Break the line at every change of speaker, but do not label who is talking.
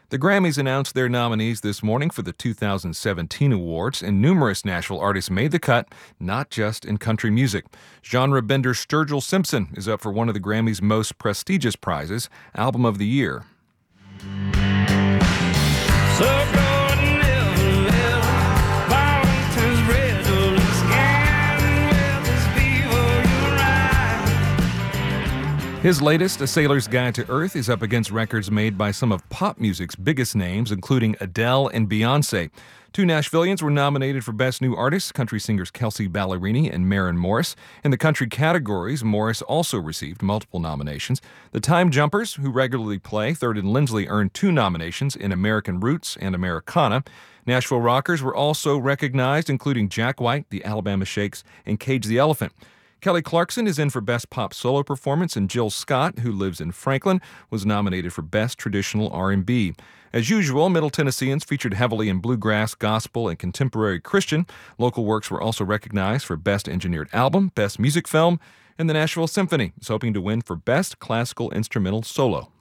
The Grammys announced their nominees this morning for the 2017 awards, and numerous Nashville artists made the cut, not just in country music. Genre bender Sturgill Simpson is up for one of the Grammys' most prestigious prizes, Album of the Year. His latest, A Sailor's Guide to Earth, is up against records made by some of pop music's biggest names, including Adele and Beyoncé. Two Nashvillians were nominated for Best New Artist, country singers Kelsea Ballerini and Maren Morris. In the country categories, Morris also received multiple nominations. The Time Jumpers, who regularly play Third and Lindsley, earned 2 nominations in American Roots and Americana. Nashville rockers were also recognized, including Jack White, the Alabama Shakes, and Cage the Elephant. Kelly Clarkson is in for Best Pop Solo Performance, and Jill Scott, who lives in Franklin, was nominated for Best Traditional R&B. As usual, Middle Tennesseans featured heavily in bluegrass, gospel, and contemporary Christian. Local works were also recognized for Best Engineered Album, Best Music Film, and the Nashville Symphony is hoping to win for Best Classical Instrumental Solo.